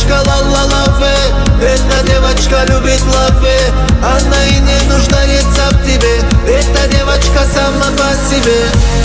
девочка ла-ла-лаве, эта девочка любит лаве, она и не нуждается в тебе, эта девочка сама по себе.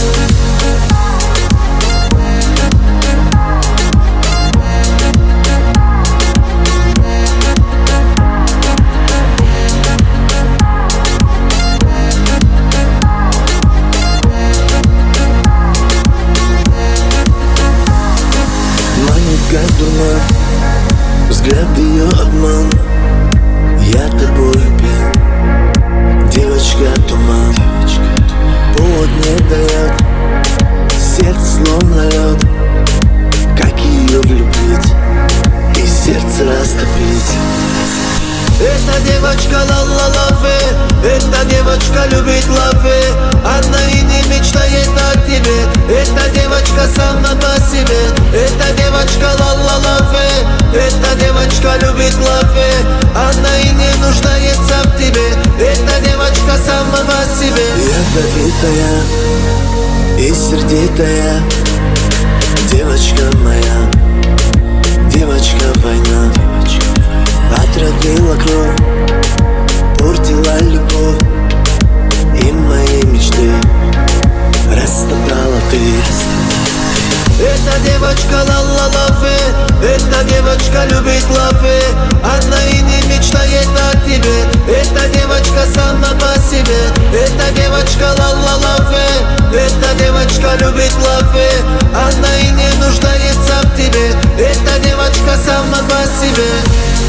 Как дурман, взгляд ее обман, я тобой пьян, девочка туман. Повод не дает, сердце словно лед, как ее влюбить и сердце растопить. Эта девочка ла-ла-лаве, эта девочка любит лаве, она и не мечтает о тебе, эта девочка сама по себе. Эта девочка ла-ла-лаве, эта девочка любит лаве, она и не нуждается в тебе, эта девочка сама по себе. Ядовитая и сердитая девочка моя, девочка война. Отравила кровь, портила любовь, и мои мечты растоптала ты. Эта девочка ла-ла-лаве, эта девочка любит лаве, она и не мечтает о тебе, эта девочка сама по себе. Эта девочка ла-ла-лаве, эта девочка любит лаве, она и не нуждается в тебе, эта девочка сама по себе.